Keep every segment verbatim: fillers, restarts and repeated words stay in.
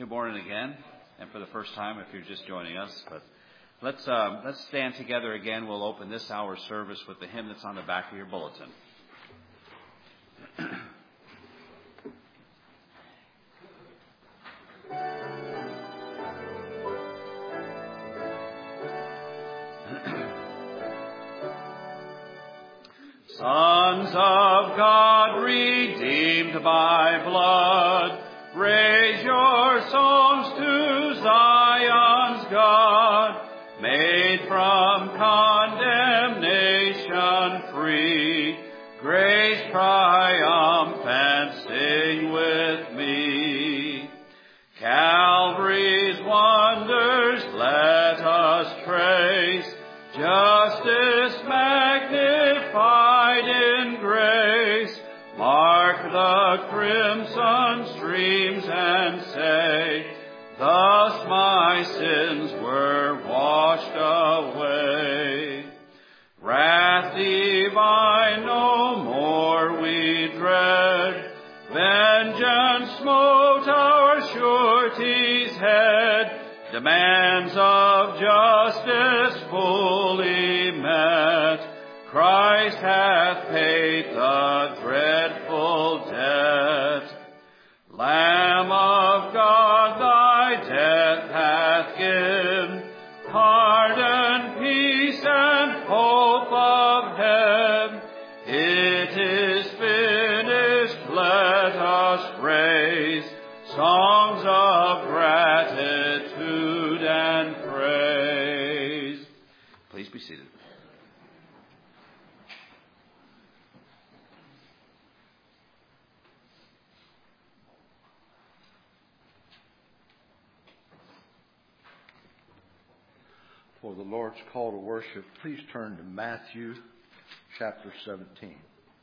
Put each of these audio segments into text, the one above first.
Good morning again, and for the first time if you're just joining us. But let's uh, let's stand together again. We'll open this hour's service with the hymn that's on the back of your bulletin. Sons of God, redeemed by blood, raise your songs to Zion's God, made from condemnation free. Grace triumphant, sing with me. Calvary's wonders let us trace, justice magnified in grace. Mark the crimson streams and say, thus my sins were washed away. Wrath divine no more we dread, vengeance smote our surety's head. Demands of justice fully met, Christ hath paid the dreadful debt. Lamb of God, thy death hath given pardon, peace, and hope of heaven. It is finished, let us raise songs of gratitude and praise. Please be seated. For the Lord's call to worship, please turn to Matthew chapter seventeen.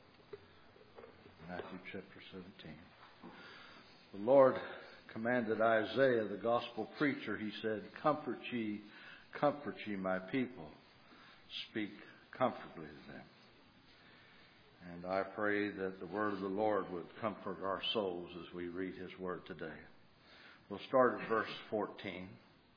Matthew chapter seventeen. The Lord commanded Isaiah, the gospel preacher, he said, Comfort ye, comfort ye my people. Speak comfortably to them. And I pray that the word of the Lord would comfort our souls as we read his word today. We'll start at verse fourteen.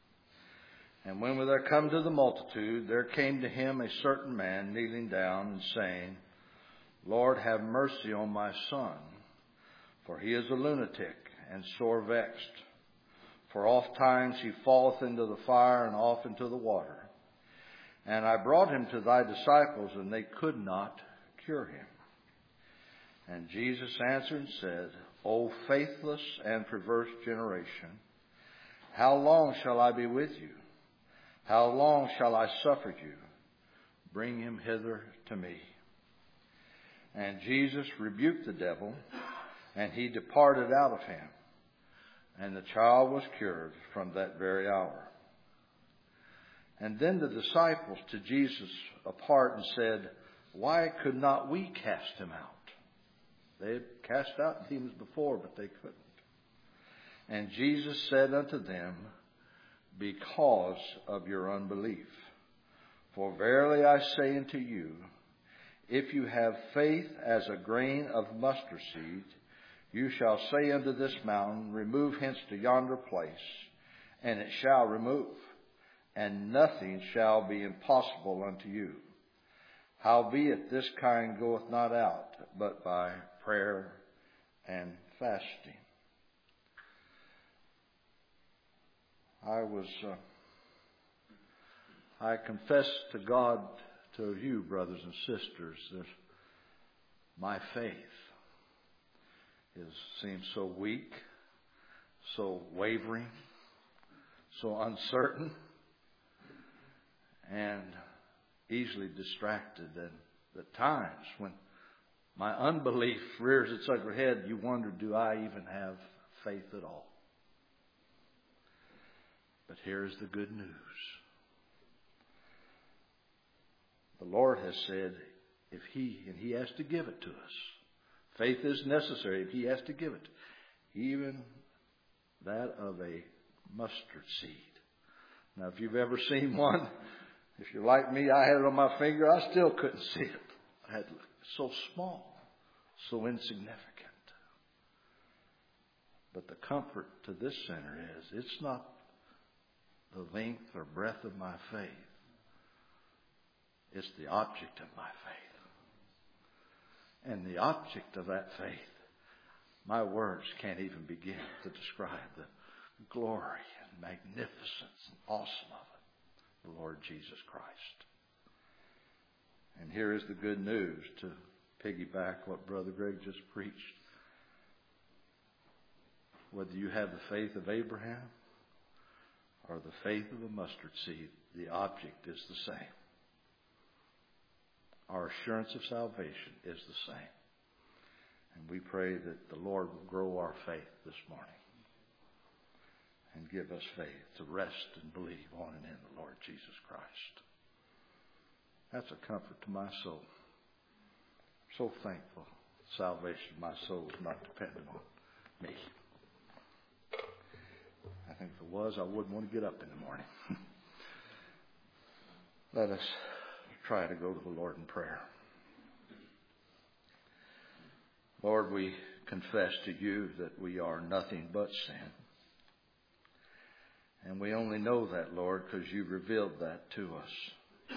And when there come to the multitude, there came to him a certain man kneeling down and saying, Lord, have mercy on my son, for he is a lunatic and sore vexed. For oft times he falleth into the fire and oft into the water. And I brought him to thy disciples, and they could not cure him. And Jesus answered and said, O faithless and perverse generation, how long shall I be with you? How long shall I suffer you? Bring him hither to me. And Jesus rebuked the devil, and he departed out of him. And the child was cured from that very hour. And then the disciples to Jesus apart and said, Why could not we cast him out? They had cast out demons before, but they couldn't. And Jesus said unto them, Because of your unbelief. For verily I say unto you, if you have faith as a grain of mustard seed, you shall say unto this mountain, Remove hence to yonder place, and it shall remove, and nothing shall be impossible unto you. Howbeit this kind goeth not out, but by prayer and fasting. I was, uh, I confess to God, to you, brothers and sisters, that my faith is seems so weak, so wavering, so uncertain, and easily distracted. And at times when my unbelief rears its ugly head, you wonder, do I even have faith at all? But here's the good news. The Lord has said, if He, and He has to give it to us. Faith is necessary if He has to give it. Even that of a mustard seed. Now, if you've ever seen one, if you're like me, I had it on my finger, I still couldn't see it. I had so small, so insignificant. But the comfort to this sinner is, it's not the length or breadth of my faith. It's the object of my faith. And the object of that faith, my words can't even begin to describe the glory and magnificence and awesome of it, the Lord Jesus Christ. And here is the good news to piggyback what Brother Greg just preached. Whether you have the faith of Abraham or the faith of a mustard seed, the object is the same. Our assurance of salvation is the same. And we pray that the Lord will grow our faith this morning and give us faith to rest and believe on and in the Lord Jesus Christ. That's a comfort to my soul. I'm so thankful the salvation of my soul is not dependent on me. I think if it was, I wouldn't want to get up in the morning. Let us try to go to the Lord in prayer. Lord, we confess to you that we are nothing but sin. And we only know that, Lord, because you revealed that to us.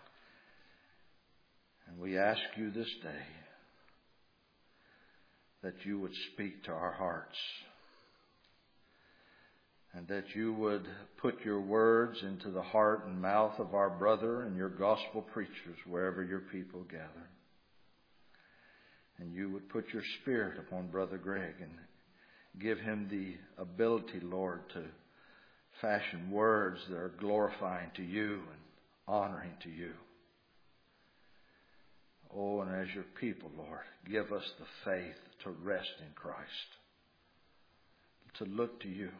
And we ask you this day that you would speak to our hearts, and that you would put your words into the heart and mouth of our brother and your gospel preachers wherever your people gather. And you would put your Spirit upon Brother Greg and give him the ability, Lord, to fashion words that are glorifying to you and honoring to you. Oh, and as your people, Lord, give us the faith to rest in Christ, to look to you.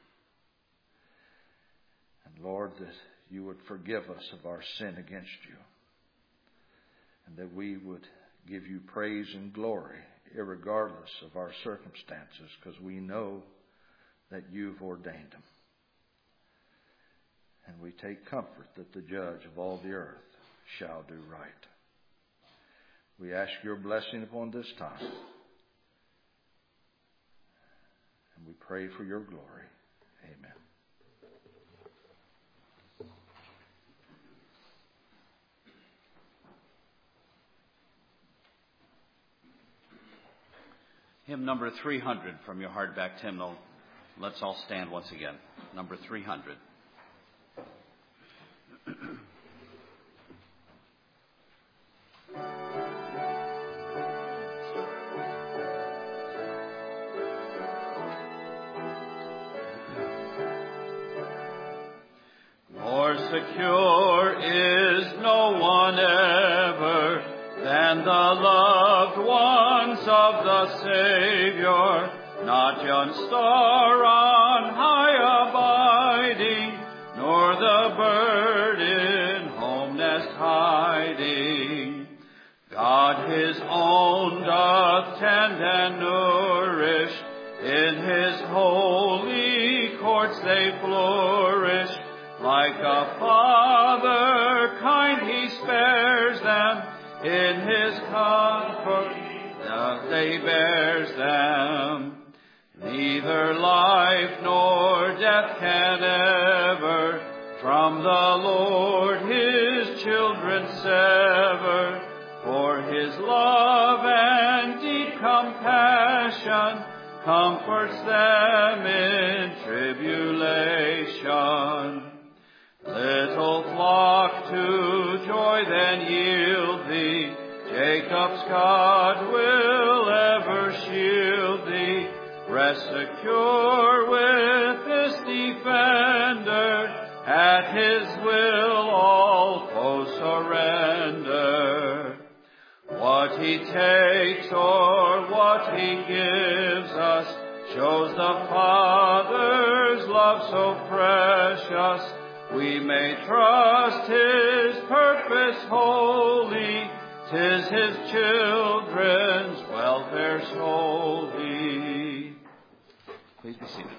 And Lord, that you would forgive us of our sin against you, and that we would give you praise and glory irregardless of our circumstances, because we know that you've ordained them. And we take comfort that the judge of all the earth shall do right. We ask your blessing upon this time, and we pray for your glory. Amen. Hymn number three hundred from your hardback hymnal. Let's all stand once again. Number three hundred. More secure is no one ever than the loved ones of the Savior, not yon star on high abiding, nor the bird in home nest hiding. God his own doth tend and nourish, in his holy courts they flourish. Like a father kind he spares them, in his comfort doth they bears them. Neither life nor death can ever from the Lord his children sever, for his love and deep compassion comforts them in tribulation. Little flock to joy then yield thee, Jacob's God will ever shield thee. Rest secure with this defender, at his will all foes surrender. What he takes or what he gives us shows the Father's love so precious. We may trust his purpose wholly, 'tis his children's welfare solely. Please be seated.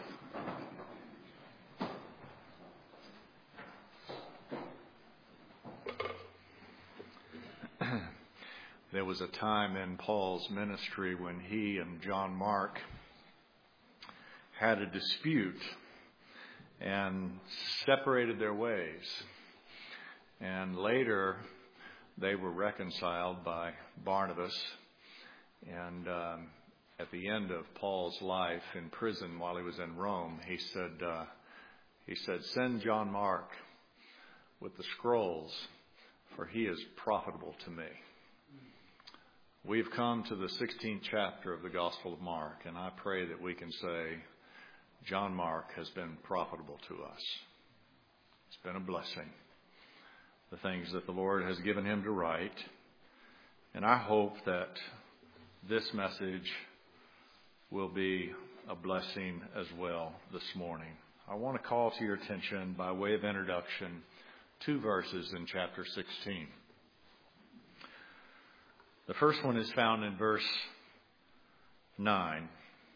There was a time in Paul's ministry when he and John Mark had a dispute and separated their ways. And later, they were reconciled by Barnabas. And um, at the end of Paul's life in prison while he was in Rome, he said, uh, he said, "Send John Mark with the scrolls, for he is profitable to me." We've come to the sixteenth chapter of the Gospel of Mark, and I pray that we can say, John Mark has been profitable to us. It's been a blessing, the things that the Lord has given him to write. And I hope that this message will be a blessing as well this morning. I want to call to your attention, by way of introduction, two verses in chapter sixteen. The first one is found in verse nine.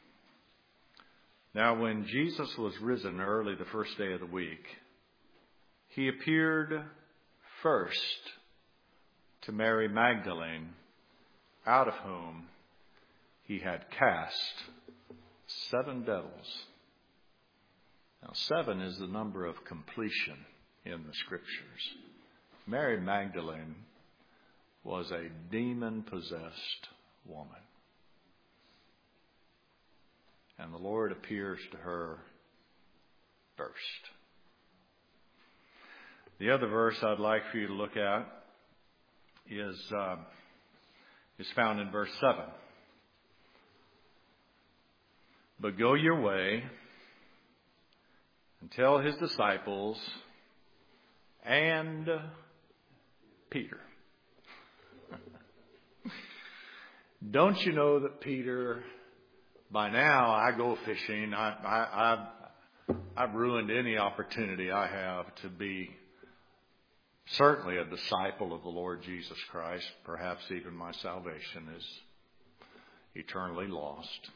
"Now when Jesus was risen early the first day of the week, he appeared first to Mary Magdalene, out of whom he had cast seven devils." Now, seven is the number of completion in the Scriptures. Mary Magdalene was a demon-possessed woman. And the Lord appears to her first. The other verse I'd like for you to look at is, uh, is found in verse seven. "But go your way and tell his disciples and Peter." Don't you know that Peter, by now I go fishing. I, I, I've, I've ruined any opportunity I have to be certainly a disciple of the Lord Jesus Christ. Perhaps even my salvation is eternally lost.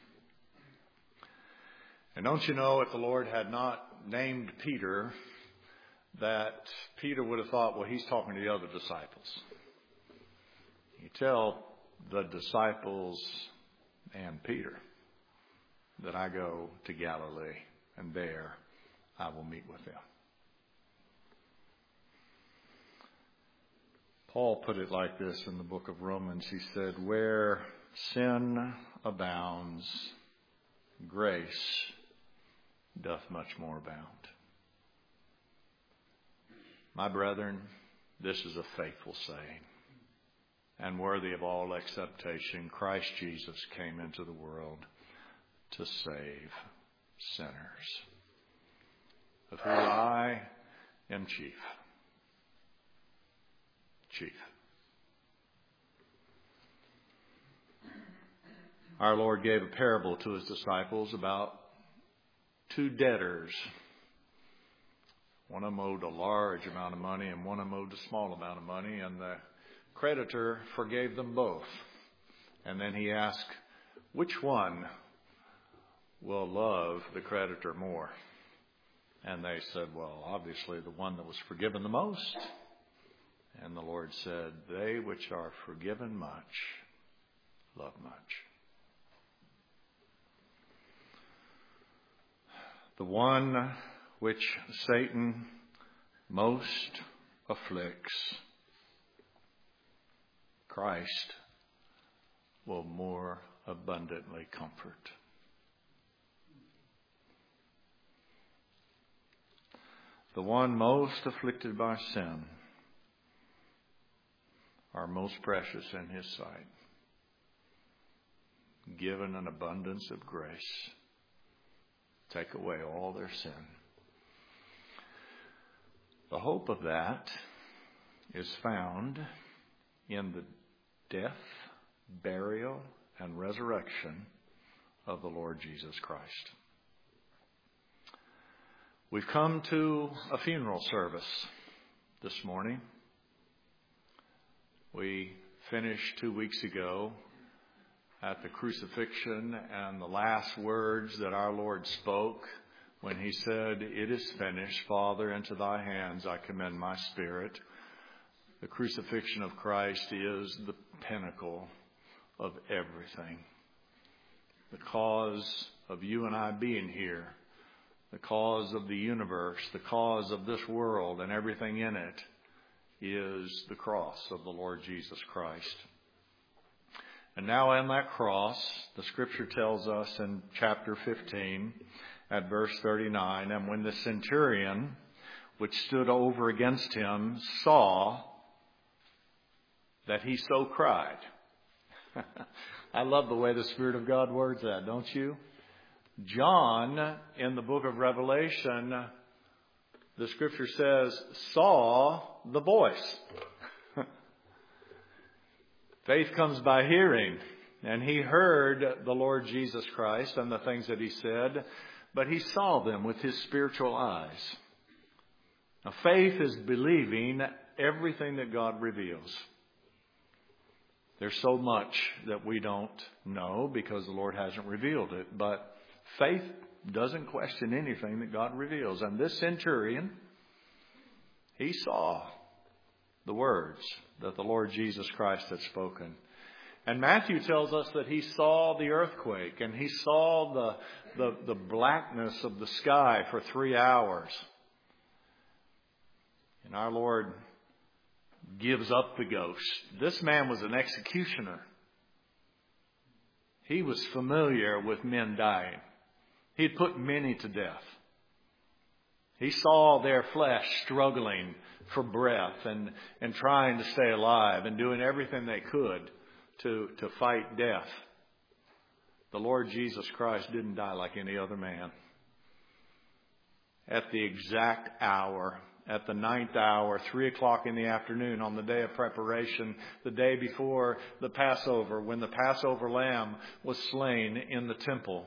And don't you know, if the Lord had not named Peter, that Peter would have thought, well, he's talking to the other disciples. You tell the disciples and Peter that I go to Galilee, and there I will meet with them. Paul put it like this in the book of Romans. He said, "Where sin abounds, grace doth much more abound." My brethren, this is a faithful saying and worthy of all acceptation. Christ Jesus came into the world to save sinners, of whom I am chief. Chief. Our Lord gave a parable to his disciples about two debtors. One of them owed a large amount of money and one of them owed a small amount of money, and the creditor forgave them both. And then he asked, which one will love the creditor more? And they said, well, obviously the one that was forgiven the most. And the Lord said, they which are forgiven much love much. The one which Satan most afflicts, Christ will more abundantly comfort. The one most afflicted by sin are most precious in his sight, given an abundance of grace, take away all their sin. The hope of that is found in the death, burial, and resurrection of the Lord Jesus Christ. We've come to a funeral service this morning. We finished two weeks ago at the crucifixion and the last words that our Lord spoke when he said, "It is finished. Father, into thy hands I commend my spirit." The crucifixion of Christ is the pinnacle of everything. the cause of you and I being here, the cause of the universe, the cause of this world and everything in it, is the cross of the Lord Jesus Christ. And now on that cross, the Scripture tells us in chapter fifteen at verse thirty-nine, and when the centurion which stood over against him saw that he so cried. I love the way the Spirit of God words that, don't you? John, in the book of Revelation, the Scripture says, saw the voice. Faith comes by hearing, and he heard the Lord Jesus Christ and the things that he said, but he saw them with his spiritual eyes. Now, faith is believing everything that God reveals. There's so much that we don't know because the Lord hasn't revealed it, but faith doesn't question anything that God reveals. And this centurion, he saw the words that the Lord Jesus Christ had spoken. And Matthew tells us that he saw the earthquake and he saw the, the, the blackness of the sky for three hours. And our Lord gives up the ghost. This man was an executioner. He was familiar with men dying. He'd put many to death. He saw their flesh struggling for breath and, and trying to stay alive and doing everything they could to, to fight death. The Lord Jesus Christ didn't die like any other man. At the exact hour, at the ninth hour, three o'clock in the afternoon on the day of preparation, the day before the Passover, when the Passover lamb was slain in the temple,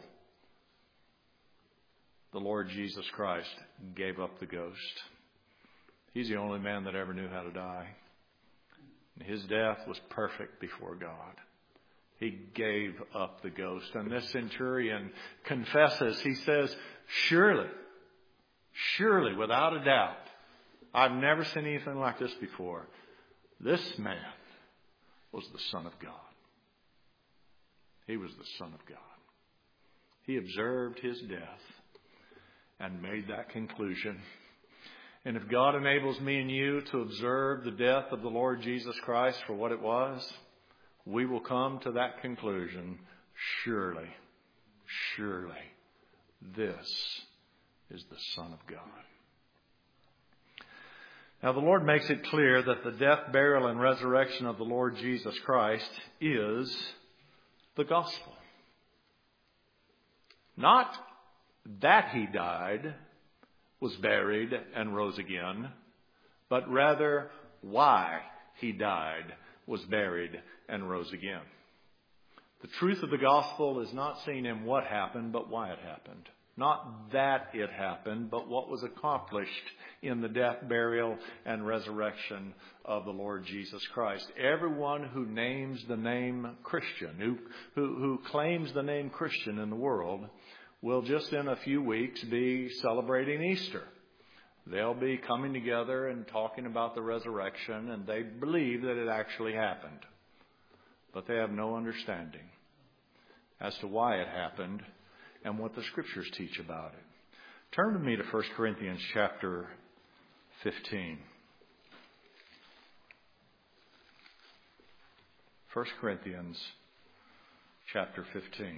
the Lord Jesus Christ gave up the ghost. He's the only man that ever knew how to die. His death was perfect before God. He gave up the ghost. And this centurion confesses, he says, surely, surely, without a doubt, I've never seen anything like this before. This man was the Son of God. He was the Son of God. He observed his death and made that conclusion. And if God enables me and you to observe the death of the Lord Jesus Christ for what it was, we will come to that conclusion. Surely, surely, this is the Son of God. Now, the Lord makes it clear that the death, burial, and resurrection of the Lord Jesus Christ is the gospel. Not that he died, was buried, and rose again, but rather why he died, was buried, and rose again. The truth of the gospel is not seen in what happened, but why it happened. Not that it happened, but what was accomplished in the death, burial, and resurrection of the Lord Jesus Christ. Everyone who names the name Christian, who, who, who claims the name Christian in the world, will just in a few weeks be celebrating Easter. They'll be coming together and talking about the resurrection, and they believe that it actually happened. But they have no understanding as to why it happened and what the Scriptures teach about it. Turn with me to First Corinthians chapter fifteen. First Corinthians chapter fifteen.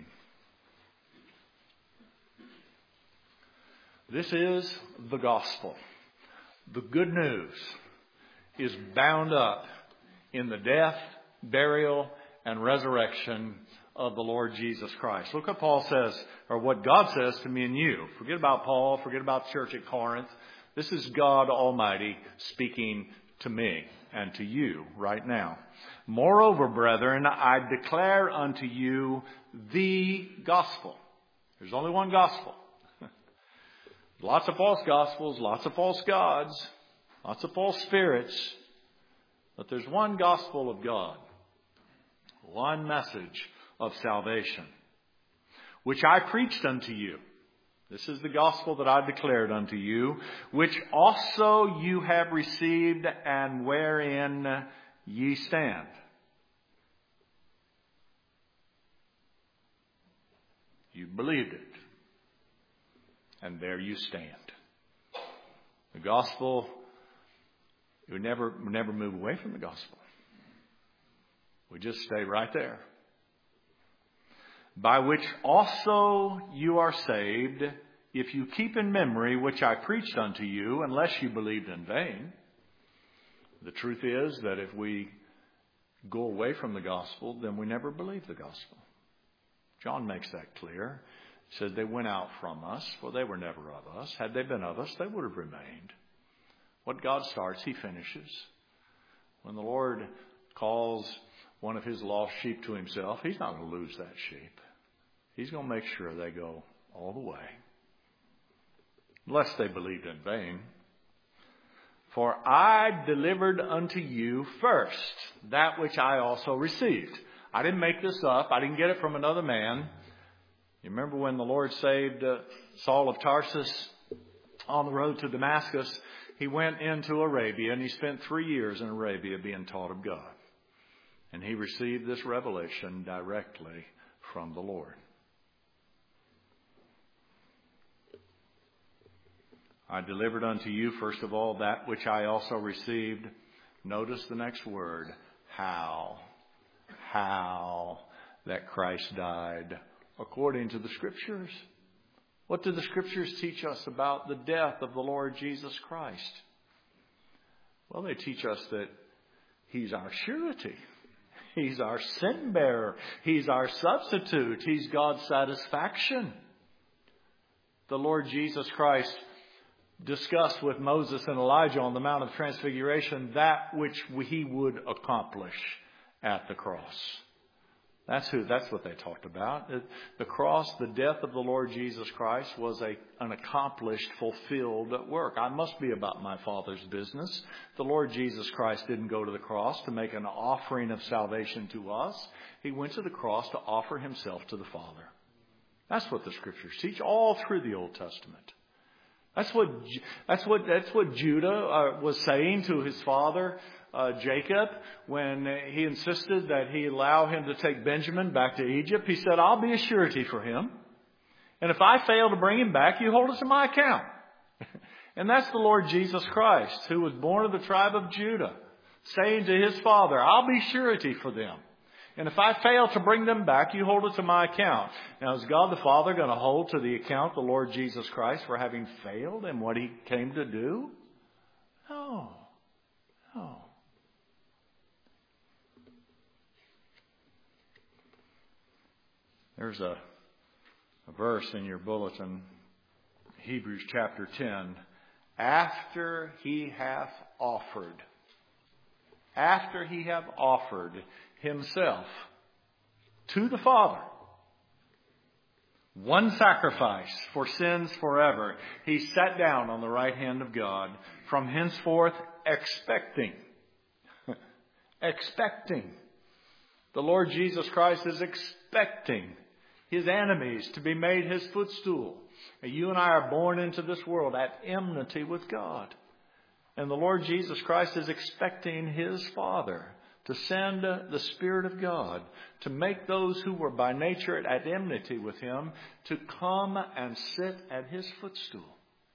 This is the gospel. The good news is bound up in the death, burial, and resurrection of the Lord Jesus Christ. Look what Paul says, or what God says to me and you. Forget about Paul, forget about the church at Corinth. This is God Almighty speaking to me and to you right now. Moreover, brethren, I declare unto you the gospel. There's only one gospel. Lots of false gospels, lots of false gods, lots of false spirits. But there's one gospel of God. One message of salvation, which I preached unto you. This is the gospel that I declared unto you, which also you have received and wherein ye stand. You believed it. And there you stand. The gospel, we never, we never move away from the gospel. We just stay right there. By which also you are saved, if you keep in memory which I preached unto you, unless you believed in vain. The truth is that if we go away from the gospel, then we never believe the gospel. John makes that clear. He says they went out from us, for they were never of us. Had they been of us, they would have remained. What God starts, He finishes. When the Lord calls one of His lost sheep to Himself, He's not going to lose that sheep. He's going to make sure they go all the way. Unless they believed in vain. For I delivered unto you first that which I also received. I didn't make this up. I didn't get it from another man. You remember when the Lord saved uh, Saul of Tarsus on the road to Damascus? He went into Arabia and he spent three years in Arabia being taught of God. And he received this revelation directly from the Lord. I delivered unto you, first of all, that which I also received. Notice the next word. How? How that Christ died according to the Scriptures. What do the Scriptures teach us about the death of the Lord Jesus Christ? Well, they teach us that He's our surety. He's our sin bearer. He's our substitute. He's God's satisfaction. The Lord Jesus Christ discussed with Moses and Elijah on the Mount of Transfiguration that which He would accomplish at the cross. That's who. That's what they talked about. The cross, the death of the Lord Jesus Christ was a, an accomplished, fulfilled work. I must be about my Father's business. The Lord Jesus Christ didn't go to the cross to make an offering of salvation to us. He went to the cross to offer Himself to the Father. That's what the Scriptures teach all through the Old Testament. That's what that's what that's what Judah uh, was saying to his father uh, Jacob when he insisted that he allow him to take Benjamin back to Egypt. He said, "I'll be a surety for him, and if I fail to bring him back, you hold it to my account." And that's the Lord Jesus Christ, who was born of the tribe of Judah, saying to his father, "I'll be surety for them. And if I fail to bring them back, you hold it to my account." Now, is God the Father going to hold to the account the Lord Jesus Christ for having failed in what He came to do? No. No. There's a, a verse in your bulletin, Hebrews chapter ten. After He hath offered, after He hath offered Himself to the Father, one sacrifice for sins forever, He sat down on the right hand of God, from henceforth expecting, expecting. The Lord Jesus Christ is expecting His enemies to be made His footstool. And you and I are born into this world at enmity with God. And the Lord Jesus Christ is expecting His Father to send the Spirit of God to make those who were by nature at enmity with Him to come and sit at His footstool.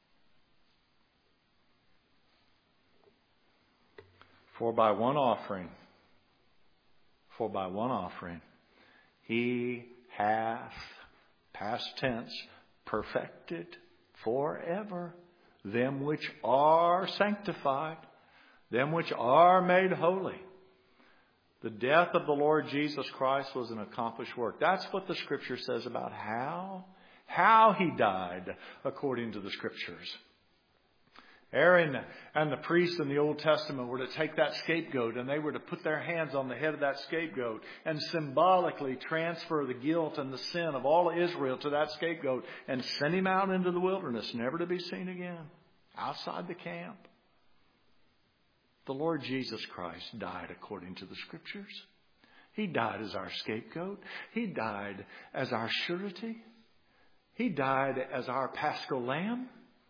For by one offering, for by one offering, He hath, past tense, perfected forever them which are sanctified, them which are made holy. The death of the Lord Jesus Christ was an accomplished work. That's what the Scripture says about how, how He died according to the Scriptures. Aaron and the priests in the Old Testament were to take that scapegoat and they were to put their hands on the head of that scapegoat and symbolically transfer the guilt and the sin of all Israel to that scapegoat and send him out into the wilderness, never to be seen again, outside the camp. The Lord Jesus Christ died according to the Scriptures. He died as our scapegoat. He died as our surety. He died as our paschal lamb.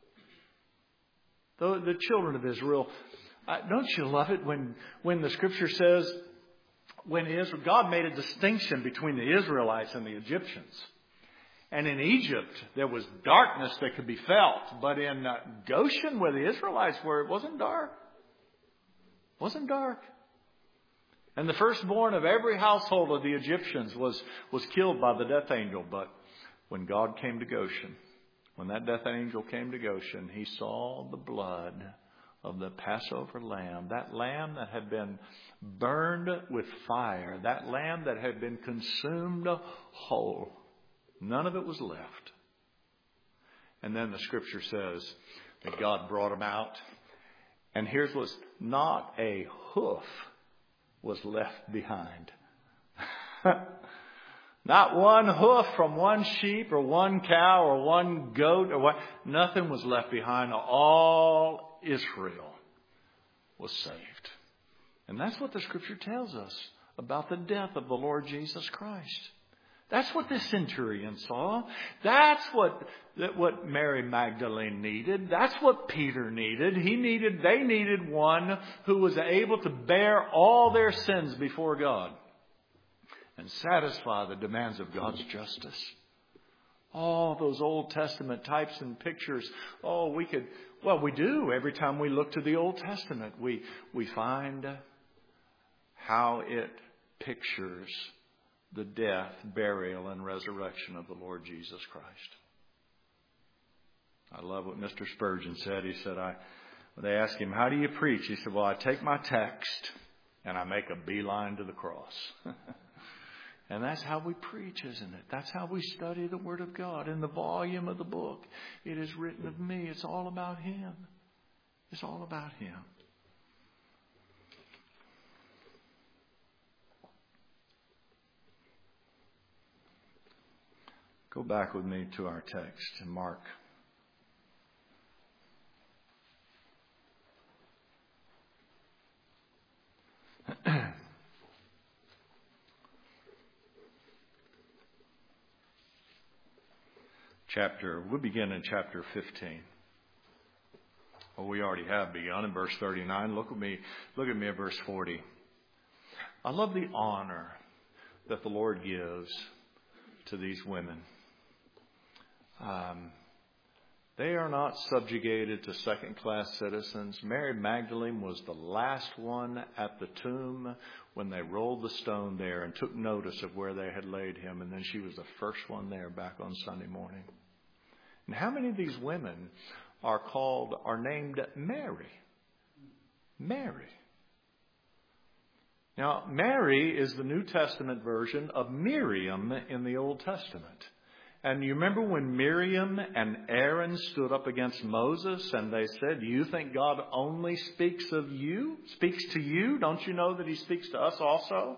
The, the children of Israel, uh, don't you love it when, when the Scripture says, when Israel, God made a distinction between the Israelites and the Egyptians. And in Egypt, there was darkness that could be felt. But in uh, Goshen, where the Israelites were, it wasn't dark. It wasn't dark. And the firstborn of every household of the Egyptians was, was killed by the death angel. But when God came to Goshen, when that death angel came to Goshen, he saw the blood of the Passover lamb, that lamb that had been burned with fire, that lamb that had been consumed whole. None of it was left. And then the scripture says that God brought him out. And here's what's not a hoof was left behind. Not one hoof from one sheep or one cow or one goat or what. Nothing was left behind. All Israel was saved. And that's what the scripture tells us about the death of the Lord Jesus Christ. That's what this centurion saw. That's what, what Mary Magdalene needed. That's what Peter needed. He needed, they needed one who was able to bear all their sins before God and satisfy the demands of God's justice. All those Old Testament types and pictures. Oh, we could, well, we do. Every time we look to the Old Testament, we, we find how it pictures the death, burial, and resurrection of the Lord Jesus Christ. I love what Mister Spurgeon said. He said, I, when they asked him, how do you preach? He said, well, I take my text and I make a beeline to the cross. And that's how we preach, isn't it? That's how we study the Word of God. In the volume of the book, it is written of me. It's all about Him. It's all about Him. Go back with me to our text in Mark. Chapter, we'll begin in chapter fifteen. Well, we already have begun in verse thirty-nine. Look at me, look at me at verse forty. I love the honor that the Lord gives to these women. Um, they are not subjugated to second-class citizens. Mary Magdalene was the last one at the tomb when they rolled the stone there and took notice of where they had laid him. And then she was the first one there back on Sunday morning. And how many of these women are called, are named Mary? Mary. Now, Mary is the New Testament version of Miriam in the Old Testament. And you remember when Miriam and Aaron stood up against Moses and they said, you think God only speaks of you, speaks to you? Don't you know that He speaks to us also?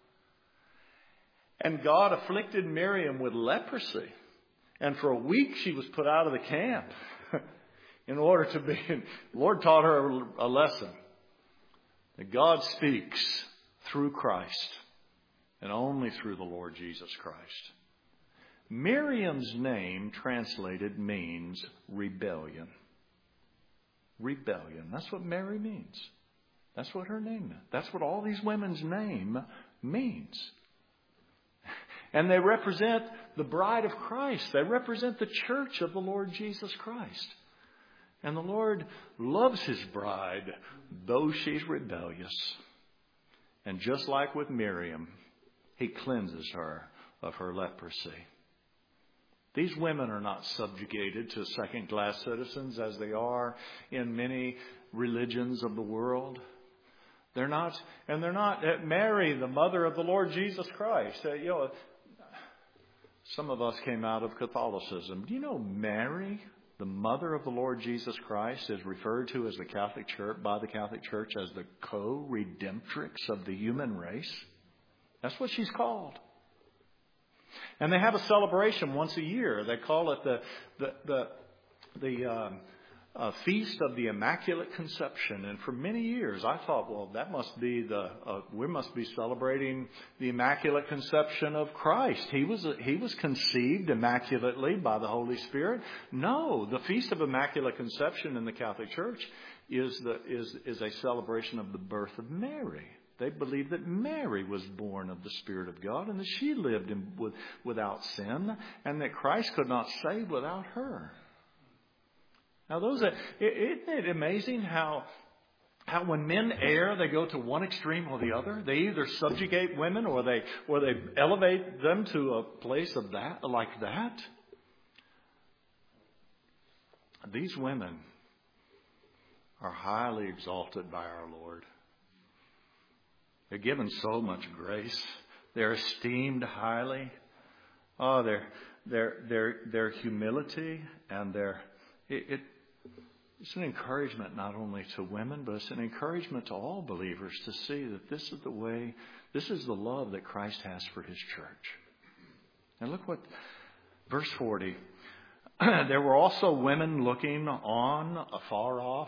And God afflicted Miriam with leprosy. And for a week she was put out of the camp in order to be, the Lord taught her a lesson. That God speaks through Christ and only through the Lord Jesus Christ. Miriam's name translated means rebellion. Rebellion. That's what Mary means. That's what her name meant. That's what all these women's name means. And they represent the bride of Christ. They represent the church of the Lord Jesus Christ. And the Lord loves His bride, though she's rebellious. And just like with Miriam, He cleanses her of her leprosy. These women are not subjugated to second-class citizens as they are in many religions of the world. They're not, and they're not. Mary, the mother of the Lord Jesus Christ. Uh, you know, some of us came out of Catholicism. Do you know Mary, the mother of the Lord Jesus Christ, is referred to as the Catholic Church by the Catholic Church as the co-redemptrix of the human race? That's what she's called. And they have a celebration once a year. They call it the the the, the um, uh, Feast of the Immaculate Conception. And for many years, I thought, well, that must be the uh, we must be celebrating the Immaculate Conception of Christ. He was he was conceived immaculately by the Holy Spirit. No, the Feast of Immaculate Conception in the Catholic Church is the is is a celebration of the birth of Mary. They believed that Mary was born of the Spirit of God and that she lived in, with, without sin and that Christ could not save without her. Now, those are, isn't it amazing how, how when men err, they go to one extreme or the other? They either subjugate women or they, or they elevate them to a place of that, like that. These women are highly exalted by our Lord. They're given so much grace. They're esteemed highly. Oh, their their their their humility and their it, it it's an encouragement not only to women, but it's an encouragement to all believers to see that this is the way, this is the love that Christ has for His church. And look what verse forty. There were also women looking on afar off.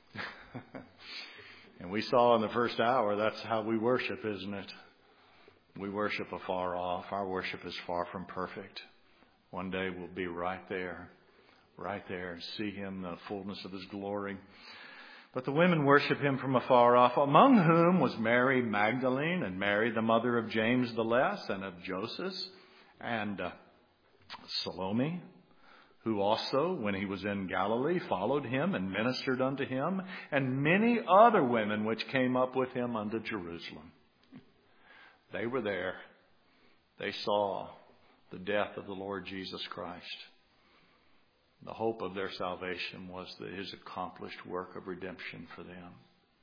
And we saw in the first hour, that's how we worship, isn't it? We worship afar off. Our worship is far from perfect. One day we'll be right there, right there, and see Him in the fullness of His glory. But the women worship Him from afar off, among whom was Mary Magdalene and Mary, the mother of James the Less and of Joseph, and uh, Salome, who also, when He was in Galilee, followed Him and ministered unto Him, and many other women which came up with Him unto Jerusalem. They were there. They saw the death of the Lord Jesus Christ. The hope of their salvation was that His accomplished work of redemption for them.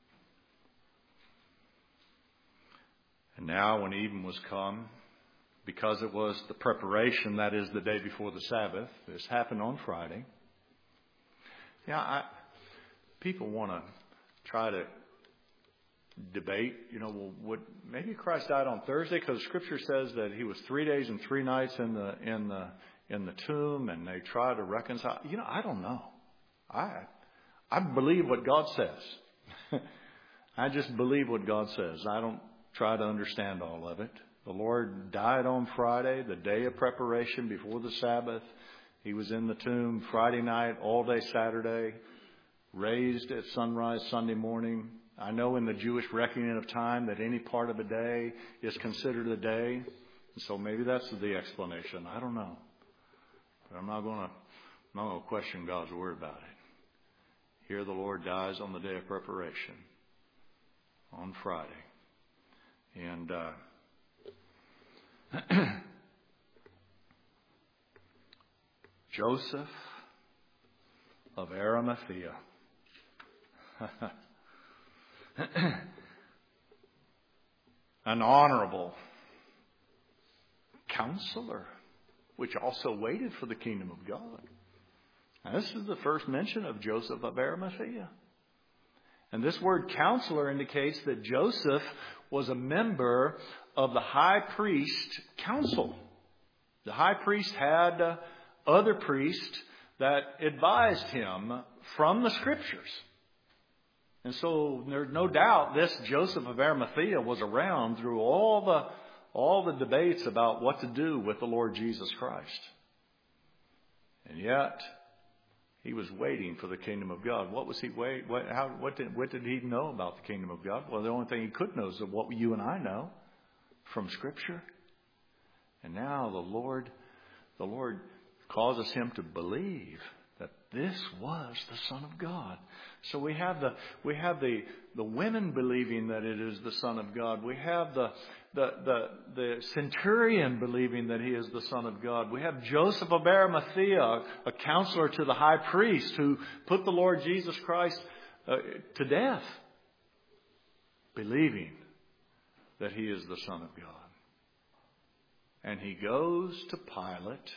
And now when even was come, because it was the preparation, that is the day before the Sabbath. This happened on Friday. Yeah, I, people want to try to debate, you know, well, would, maybe Christ died on Thursday because Scripture says that He was three days and three nights in the in the in the tomb, and they try to reconcile. You know, I don't know. I I believe what God says. I just believe what God says. I don't try to understand all of it. The Lord died on Friday, the day of preparation before the Sabbath. He was in the tomb Friday night, all day Saturday, raised at sunrise Sunday morning. I know in the Jewish reckoning of time that any part of a day is considered a day. And so maybe that's the explanation. I don't know. But I'm not going to, I'm not going to question God's word about it. Here the Lord dies on the day of preparation, on Friday. And uh, Joseph of Arimathea. An honorable counselor, which also waited for the kingdom of God. Now, this is the first mention of Joseph of Arimathea. And this word counselor indicates that Joseph was a member of the high priest council. The high priest had uh, other priests that advised him from the Scriptures. And so there's no doubt this Joseph of Arimathea was around through all the all the debates about what to do with the Lord Jesus Christ. And yet he was waiting for the kingdom of God. What was he wait? What, how, what, did, what did he know about the kingdom of God? Well, the only thing he could know is what you and I know from Scripture. And now the Lord, the Lord causes him to believe that this was the Son of God. So we have the we have the the women believing that it is the Son of God. We have the the the the centurion believing that he is the Son of God. We have Joseph of Arimathea, a counselor to the high priest, who put the Lord Jesus Christ uh, to death, believing that he is the Son of God. And he goes to Pilate.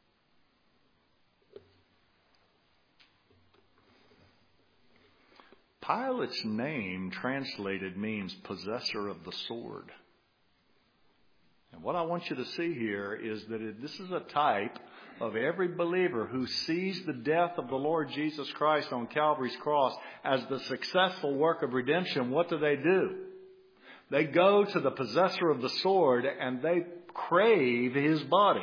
Pilate's name translated means possessor of the sword. And what I want you to see here is that it, this is a type of every believer who sees the death of the Lord Jesus Christ on Calvary's cross as the successful work of redemption. What do they do? They go to the possessor of the sword and they crave his body.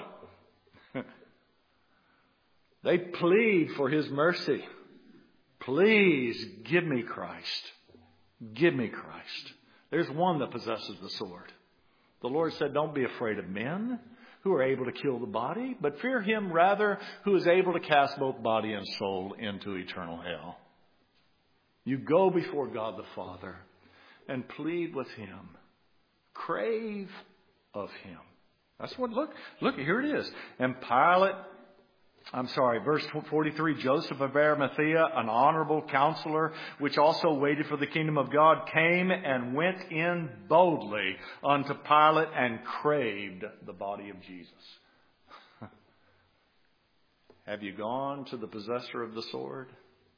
They plead for his mercy. Please give me Christ. Give me Christ. There's one that possesses the sword. The Lord said, don't be afraid of men who are able to kill the body, but fear him rather who is able to cast both body and soul into eternal hell. You go before God the Father and plead with him. Crave of him. That's what, look, look, here it is. And Pilate, I'm sorry, verse forty-three, Joseph of Arimathea, an honorable counselor, which also waited for the kingdom of God, came and went in boldly unto Pilate and craved the body of Jesus. Have you gone to the possessor of the sword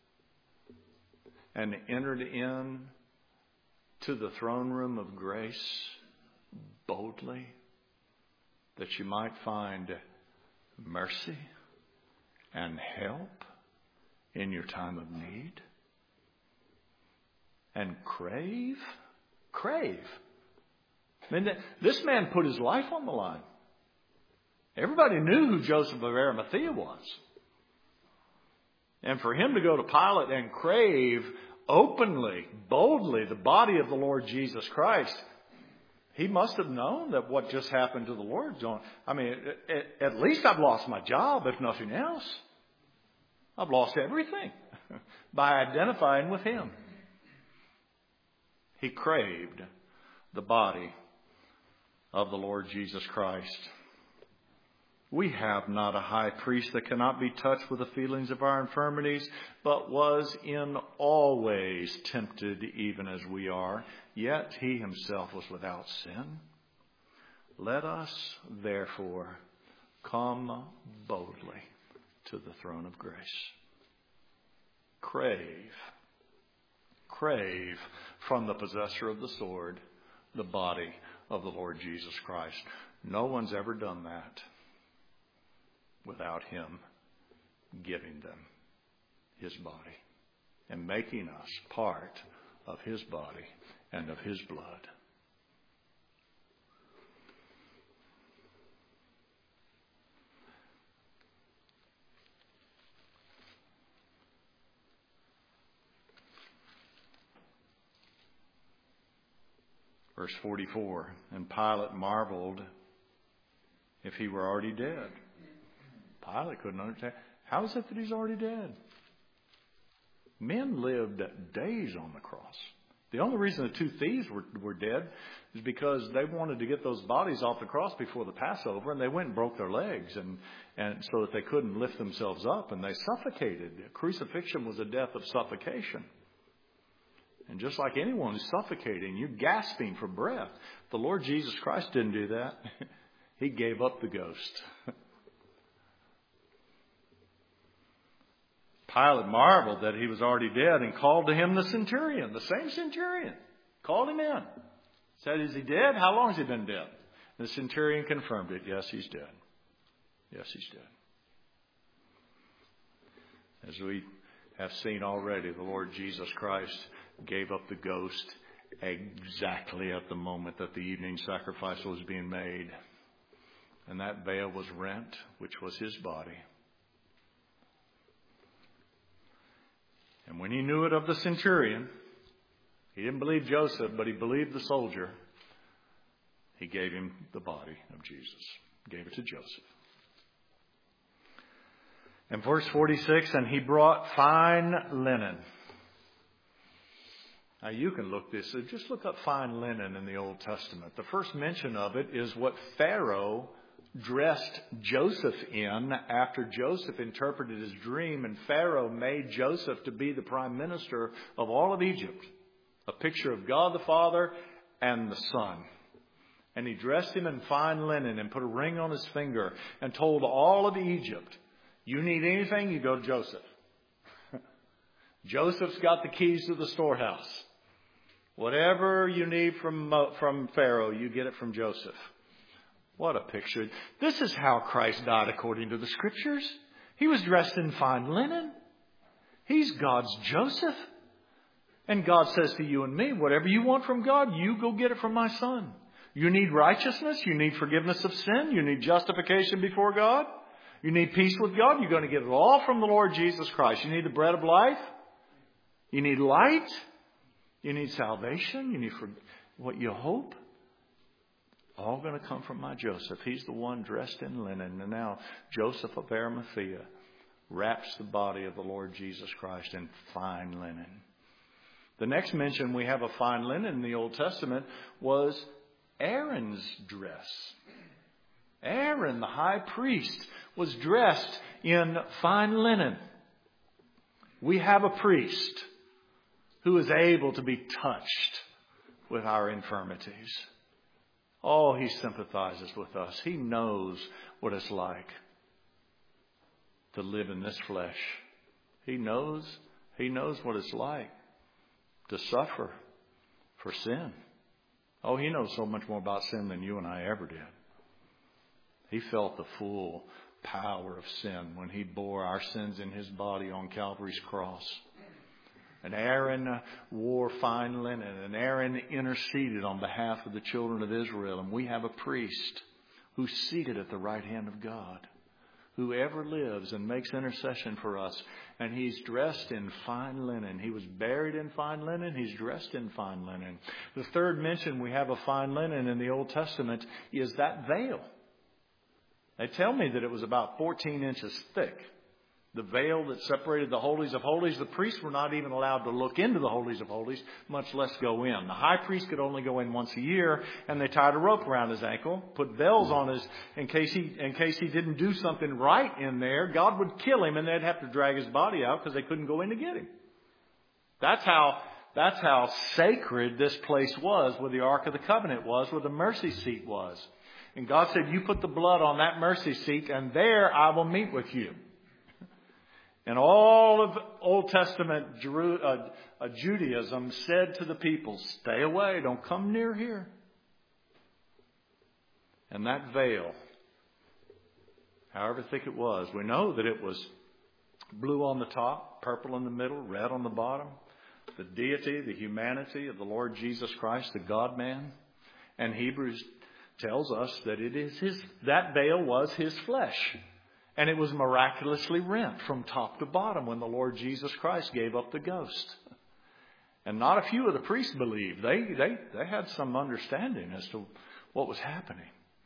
and entered in to the throne room of grace boldly, that you might find mercy and help in your time of need? And crave? Crave. I mean, this man put his life on the line. Everybody knew who Joseph of Arimathea was. And for him to go to Pilate and crave openly, boldly, the body of the Lord Jesus Christ, he must have known that what just happened to the Lord. I mean, at least I've lost my job, if nothing else. I've lost everything by identifying with him. He craved the body of the Lord Jesus Christ. We have not a high priest that cannot be touched with the feelings of our infirmities, but was in all ways tempted even as we are, yet he himself was without sin. Let us, therefore, come boldly to the throne of grace. Crave, crave from the possessor of the sword the body of the Lord Jesus Christ. No one's ever done that without him giving them his body and making us part of his body and of his blood. Verse forty-four, and Pilate marveled if he were already dead. Pilate couldn't understand. How is it that he's already dead? Men lived days on the cross. The only reason the two thieves were, were dead is because they wanted to get those bodies off the cross before the Passover, and they went and broke their legs, and, and so that they couldn't lift themselves up, and they suffocated. Crucifixion was a death of suffocation. And just like anyone who's suffocating, you're gasping for breath. The Lord Jesus Christ didn't do that. He gave up the ghost. Pilate marveled that he was already dead and called to him the centurion, the same centurion. Called him in. Said, is he dead? How long has he been dead? The centurion confirmed it. Yes, he's dead. Yes, he's dead. As we have seen already, the Lord Jesus Christ gave up the ghost exactly at the moment that the evening sacrifice was being made. And that veil was rent, which was his body. And when he knew it of the centurion, he didn't believe Joseph, but he believed the soldier. He gave him the body of Jesus. Gave it to Joseph. And verse forty-six, and he brought fine linen. Now you can look this, just look up fine linen in the Old Testament. The first mention of it is what Pharaoh dressed Joseph in after Joseph interpreted his dream, and Pharaoh made Joseph to be the prime minister of all of Egypt. A picture of God the Father and the Son. And he dressed him in fine linen and put a ring on his finger and told all of Egypt, you need anything, you go to Joseph. Joseph's got the keys to the storehouse. Whatever you need from, uh, from Pharaoh, you get it from Joseph. What a picture. This is how Christ died according to the Scriptures. He was dressed in fine linen. He's God's Joseph. And God says to you and me, whatever you want from God, you go get it from my Son. You need righteousness. You need forgiveness of sin. You need justification before God. You need peace with God. You're going to get it all from the Lord Jesus Christ. You need the bread of life. You need light. You need salvation. You need for, what you hope? All going to come from my Joseph. He's the one dressed in linen. And now Joseph of Arimathea wraps the body of the Lord Jesus Christ in fine linen. The next mention we have of fine linen in the Old Testament was Aaron's dress. Aaron, the high priest, was dressed in fine linen. We have a priest who is able to be touched with our infirmities. Oh, he sympathizes with us. He knows what it's like to live in this flesh. He knows, he knows what it's like to suffer for sin. Oh, he knows so much more about sin than you and I ever did. He felt the full power of sin when he bore our sins in his body on Calvary's cross. And Aaron uh, wore fine linen, and Aaron interceded on behalf of the children of Israel. And we have a priest who's seated at the right hand of God, who ever lives and makes intercession for us. And he's dressed in fine linen. He was buried in fine linen. He's dressed in fine linen. The third mention we have of fine linen in the Old Testament is that veil. They tell me that it was about fourteen inches thick. The veil that separated the holies of holies. The priests were not even allowed to look into the holies of holies, much less go in. The high priest could only go in once a year, and they tied a rope around his ankle, put bells on his, in case he, in case he didn't do something right in there, God would kill him, and they'd have to drag his body out because they couldn't go in to get him. That's how, that's how sacred this place was, where the Ark of the Covenant was, where the mercy seat was. And God said, you put the blood on that mercy seat, and there I will meet with you. And all of Old Testament Jeru- uh, uh, Judaism said to the people, stay away, don't come near here. And that veil, however thick it was, we know that it was blue on the top, purple in the middle, red on the bottom. The deity, the humanity of the Lord Jesus Christ, the God-man. And Hebrews tells us that it is his, that veil was his flesh. And it was miraculously rent from top to bottom when the Lord Jesus Christ gave up the ghost. And not a few of the priests believed. They, they, they had some understanding as to what was happening.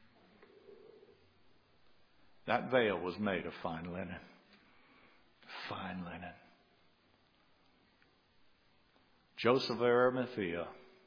That veil was made of fine linen. Fine linen. Joseph of Arimathea,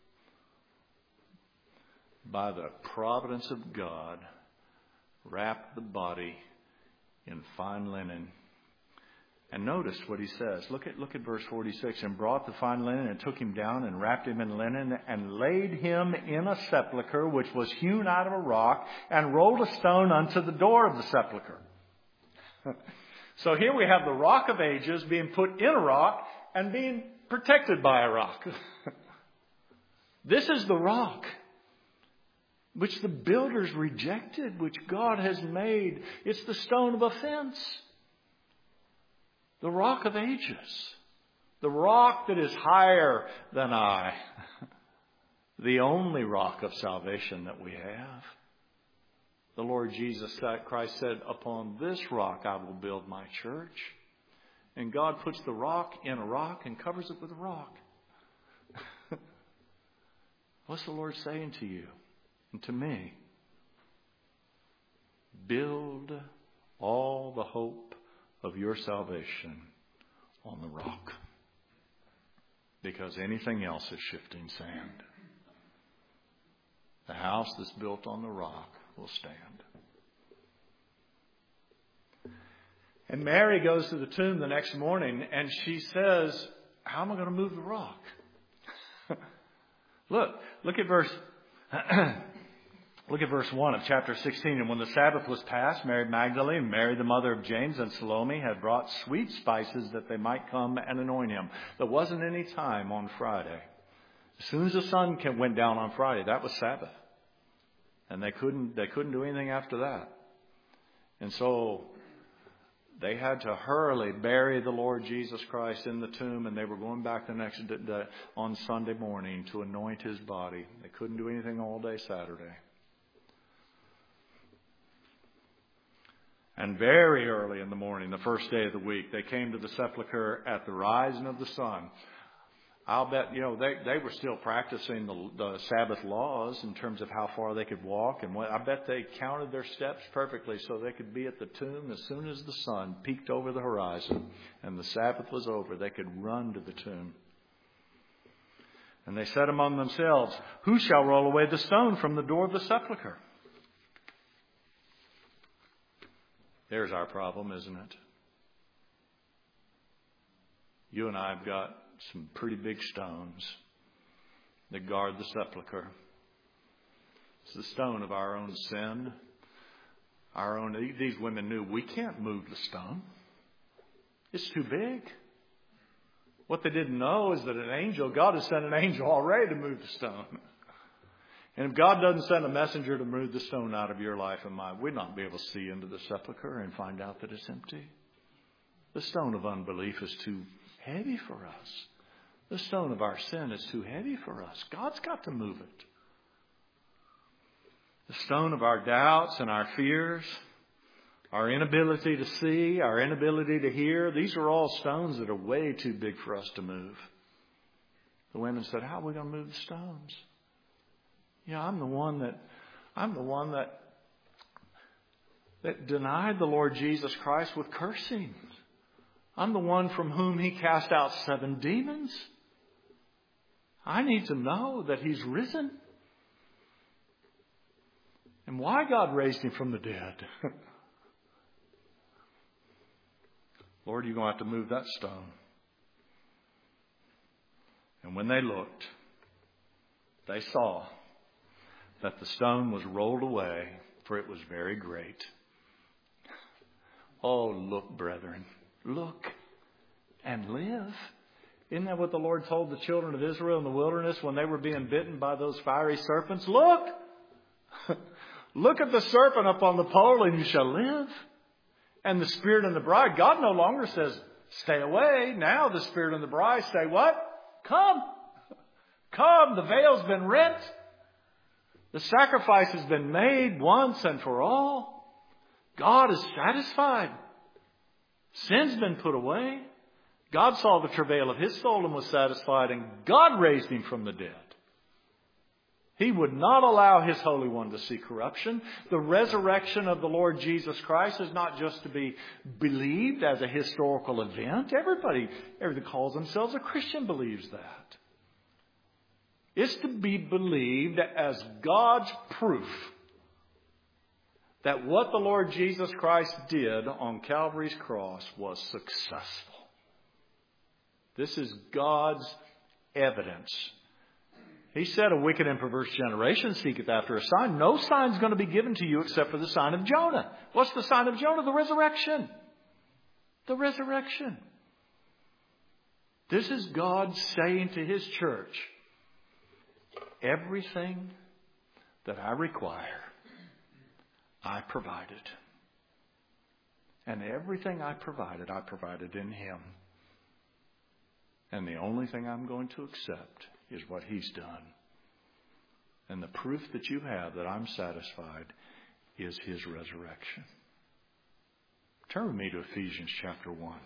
by the providence of God, wrapped the body in fine linen. And notice what he says. Look at look at verse forty-six. And brought the fine linen and took him down and wrapped him in linen and laid him in a sepulchre which was hewn out of a rock and rolled a stone unto the door of the sepulchre. So here we have the Rock of Ages being put in a rock and being protected by a rock. This is the rock which the builders rejected, which God has made. It's the stone of offense. The Rock of Ages. The rock that is higher than I. The only rock of salvation that we have. The Lord Jesus Christ said, upon this rock I will build my church. And God puts the rock in a rock and covers it with a rock. What's the Lord saying to you? And to me, build all the hope of your salvation on the rock. Because anything else is shifting sand. The house that's built on the rock will stand. And Mary goes to the tomb the next morning and she says, how am I going to move the rock? look, look at verse... Look at verse one of chapter sixteen. And when the Sabbath was past, Mary Magdalene, Mary the mother of James, and Salome had brought sweet spices that they might come and anoint him. There wasn't any time on Friday. As soon as the sun went down on Friday, that was Sabbath. And they couldn't, they couldn't do anything after that. And so they had to hurriedly bury the Lord Jesus Christ in the tomb, and they were going back the next day on Sunday morning to anoint his body. They couldn't do anything all day Saturday. And very early in the morning, the first day of the week, they came to the sepulchre at the rising of the sun. I'll bet, you know, they, they were still practicing the, the Sabbath laws in terms of how far they could walk. And what, I bet they counted their steps perfectly so they could be at the tomb as soon as the sun peeked over the horizon and the Sabbath was over. They could run to the tomb. And they said among themselves, who shall roll away the stone from the door of the sepulchre? There's our problem, isn't it? You and I have got some pretty big stones that guard the sepulchre. It's the stone of our own sin. Our own. These women knew we can't move the stone. It's too big. What they didn't know is that an angel, God has sent an angel already to move the stone. And if God doesn't send a messenger to move the stone out of your life and mine, we'd not be able to see into the sepulchre and find out that it's empty. The stone of unbelief is too heavy for us. The stone of our sin is too heavy for us. God's got to move it. The stone of our doubts and our fears, our inability to see, our inability to hear, these are all stones that are way too big for us to move. The women said, how are we going to move the stones? Yeah, I'm the one that, I'm the one that, that denied the Lord Jesus Christ with cursing. I'm the one from whom He cast out seven demons. I need to know that He's risen. And why God raised Him from the dead. Lord, you're going to have to move that stone. And when they looked, they saw that the stone was rolled away, for it was very great. Oh, look, brethren, look and live. Isn't that what the Lord told the children of Israel in the wilderness when they were being bitten by those fiery serpents? Look! Look at the serpent up on the pole and you shall live. And the Spirit and the bride, God no longer says, stay away. Now the Spirit and the bride say what? Come. Come. The veil's been rent. The sacrifice has been made once and for all. God is satisfied. Sin's been put away. God saw the travail of His soul and was satisfied, and God raised Him from the dead. He would not allow His Holy One to see corruption. The resurrection of the Lord Jesus Christ is not just to be believed as a historical event. Everybody, everybody calls themselves a Christian believes that. It's to be believed as God's proof that what the Lord Jesus Christ did on Calvary's cross was successful. This is God's evidence. He said, a wicked and perverse generation seeketh after a sign. No sign's going to be given to you except for the sign of Jonah. What's the sign of Jonah? The resurrection. The resurrection. This is God saying to His church, everything that I require, I provided. And everything I provided, I provided in Him. And the only thing I'm going to accept is what He's done. And the proof that you have that I'm satisfied is His resurrection. Turn with me to Ephesians chapter one.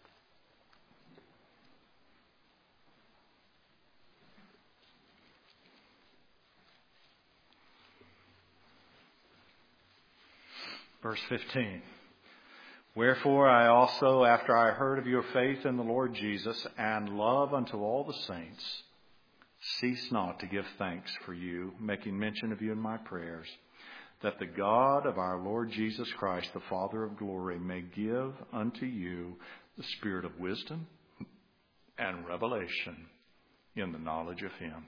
Verse fifteen. Wherefore I also, after I heard of your faith in the Lord Jesus and love unto all the saints, cease not to give thanks for you, making mention of you in my prayers, that the God of our Lord Jesus Christ, the Father of glory, may give unto you the spirit of wisdom and revelation in the knowledge of Him.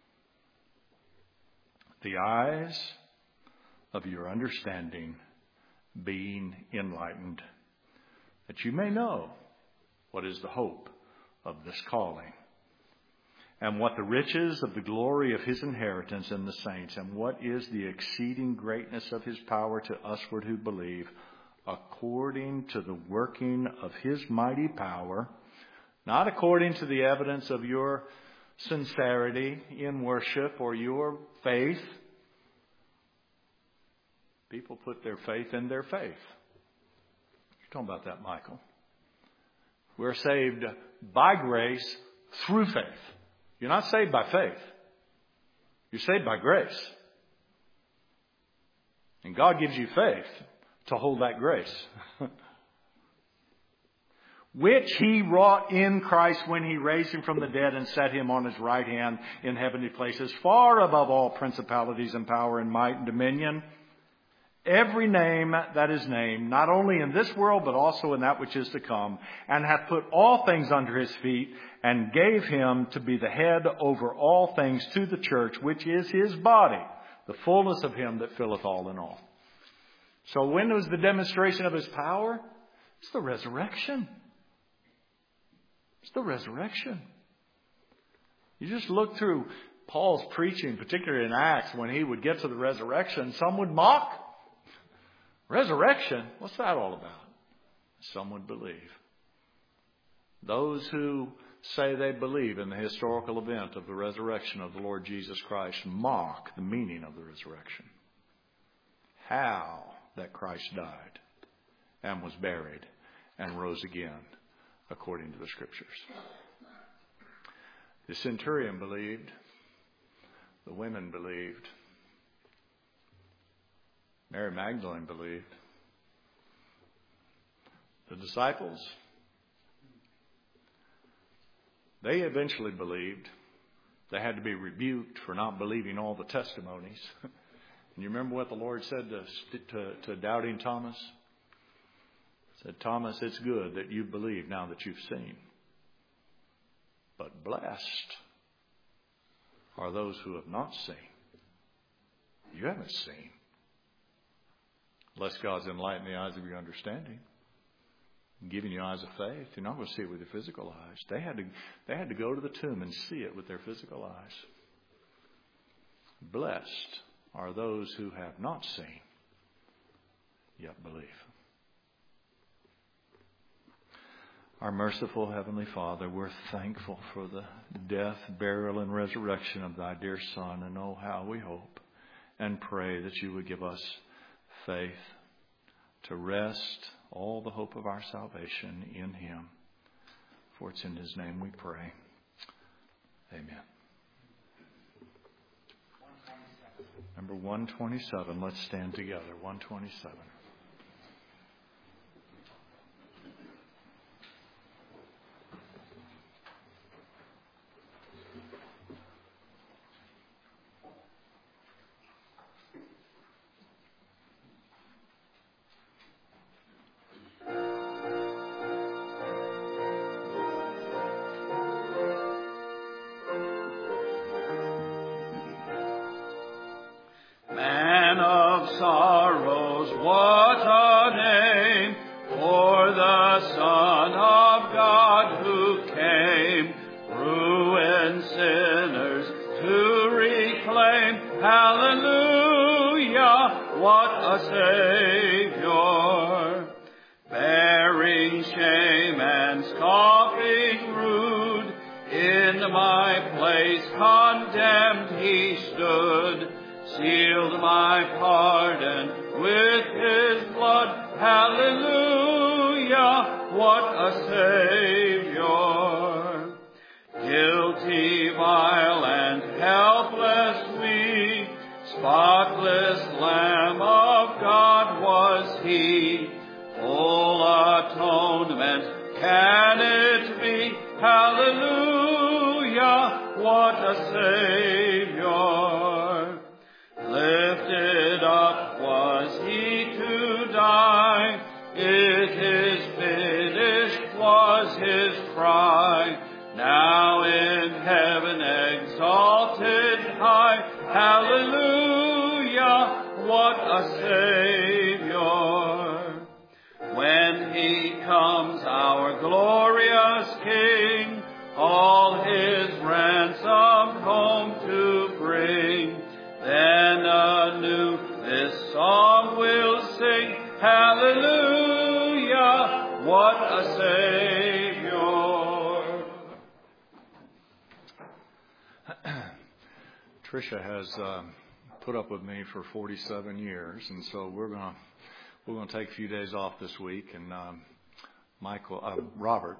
The eyes of your understanding being enlightened, that you may know what is the hope of this calling, and what the riches of the glory of His inheritance in the saints, and what is the exceeding greatness of His power to usward who believe, according to the working of His mighty power, not according to the evidence of your sincerity in worship or your faith. People put their faith in their faith. You're talking about that, Michael. We're saved by grace through faith. You're not saved by faith. You're saved by grace. And God gives you faith to hold that grace. Which He wrought in Christ when He raised Him from the dead and set Him on His right hand in heavenly places, far above all principalities and power and might and dominion. Every name that is named, not only in this world, but also in that which is to come, and hath put all things under His feet, and gave Him to be the head over all things to the church, which is His body, the fullness of Him that filleth all in all. So when was the demonstration of His power? It's the resurrection. It's the resurrection. You just look through Paul's preaching, particularly in Acts, when he would get to the resurrection, some would mock. Resurrection? What's that all about? Some would believe. Those who say they believe in the historical event of the resurrection of the Lord Jesus Christ mock the meaning of the resurrection. How that Christ died and was buried and rose again according to the Scriptures. The centurion believed. The women believed. Mary Magdalene believed. The disciples, they eventually believed. They had to be rebuked for not believing all the testimonies. And you remember what the Lord said to, to, to doubting Thomas? He said, Thomas, it's good that you believe now that you've seen. But blessed are those who have not seen. You haven't seen. Unless God's enlightened the eyes of your understanding, giving you eyes of faith, you're not going to see it with your physical eyes. They had to, they had to go to the tomb and see it with their physical eyes. Blessed are those who have not seen, yet believe. Our merciful Heavenly Father, we're thankful for the death, burial, and resurrection of Thy dear Son, and oh, how we hope and pray that You would give us faith to rest all the hope of our salvation in Him. For it's in His name we pray. Amen. Number one twenty-seven. Let's stand together. one twenty-seven. Tricia has uh, put up with me for forty-seven years, and so we're going we're going to take a few days off this week. And um, Michael, uh, Robert,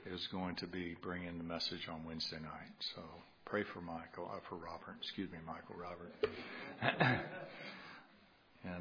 is going to be bringing the message on Wednesday night. So pray for Michael, uh, for Robert. Excuse me, Michael, Robert.